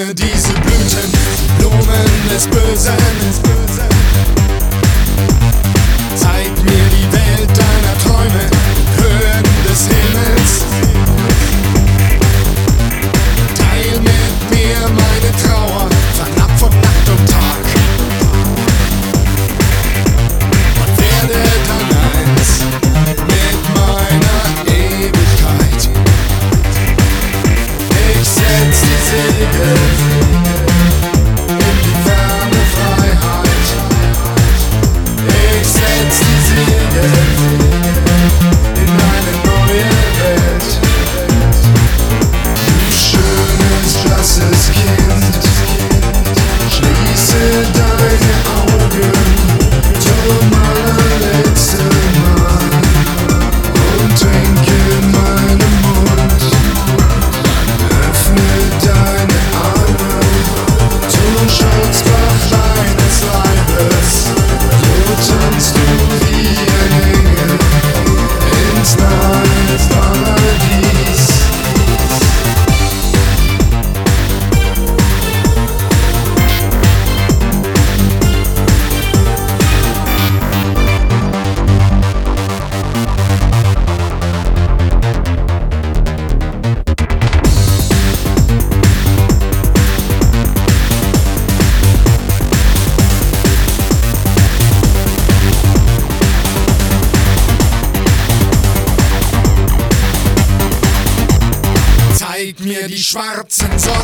mir diese Blüten, Blumen des Bösen. Zeig mir die Welt deiner Träume, Höhen des Himmels. Teil mit mir meine Trauer, fernab von Nacht und Tag. Und werde dann eins mit meiner Ewigkeit. Ich setz die Segel in die ferne Freiheit. Ich setz die Segel in eine neue Welt. Du schönes, blasses Kind, schließe deine Augen zum allerletzten Mal und trinke meinen Mund. Öffne deine Arme zum Schutzbach deines Leibes. So tanzt du wie ein Engel ins nahe Paradies. Zeig mir die schwarzen Säulen.